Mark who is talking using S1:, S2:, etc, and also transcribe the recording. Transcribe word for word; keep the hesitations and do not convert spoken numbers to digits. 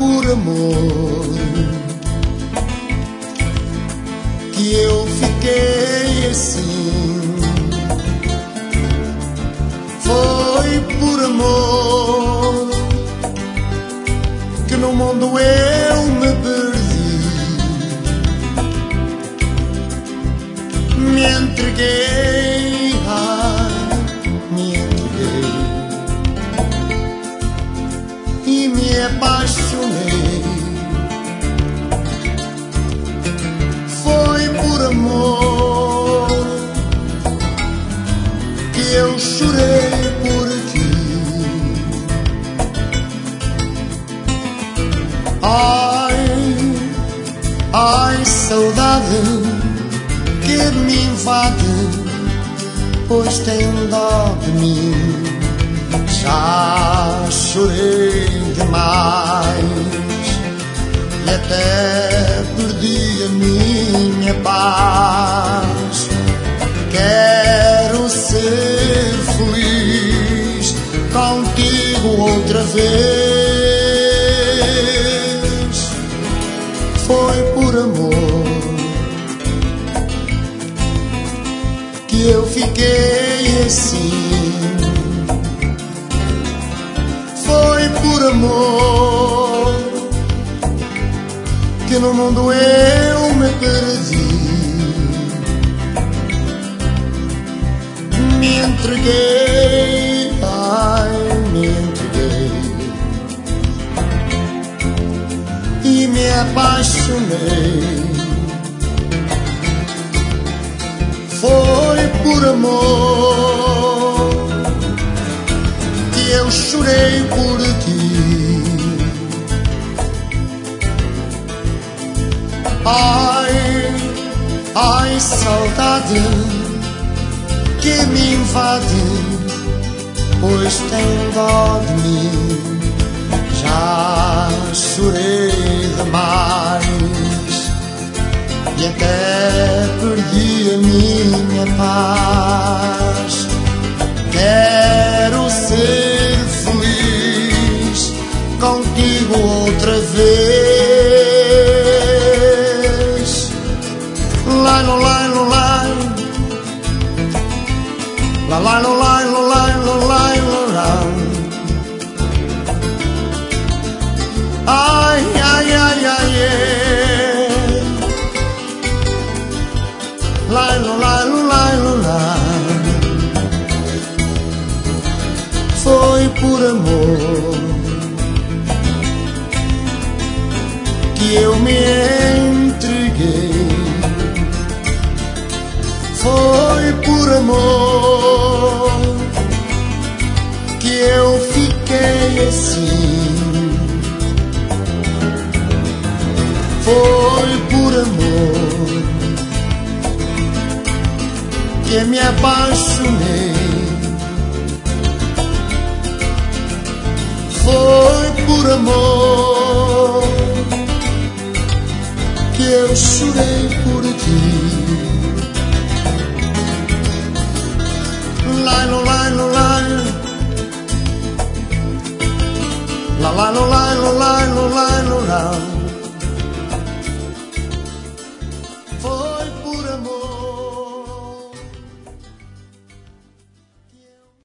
S1: por amor que eu fiquei assim. Foi por amor que no mundo eu me perdi. Me entreguei, ai, me entreguei e me apaixonei. Foi por amor que eu chorei por ti. Ai, ai, saudade que me invade, pois tem dó de mim. Já chorei demais e até perdi a minha paz. Quero ser feliz contigo outra vez. Foi por amor que eu fiquei assim. Foi por amor que no mundo eu me perdi. Me entreguei, ai, me entreguei e me apaixonei. Foi por amor que eu chorei por ti. Ai, ai, saudade que me invade, pois tem dó de mim. Já chorei demais e até perdi a minha paz. Quero ser feliz contigo outra vez. Lai, lo, lai, lo, lai. La, la, lo, lai, lo, lai, lo, lai, lo, lai. Ai, ai, ai, ai, yeah. Lai, lo, lai, lo, lai, lo, lai. Foi por amor que eu me entreguei. Foi por amor que eu fiquei assim. Foi por amor que me apaixonei. Foi por amor que eu chorei por ti. Lai, lo, lai, lo, lai. La, la, lo, lai, lo, lai, lo, lai, lo, lai.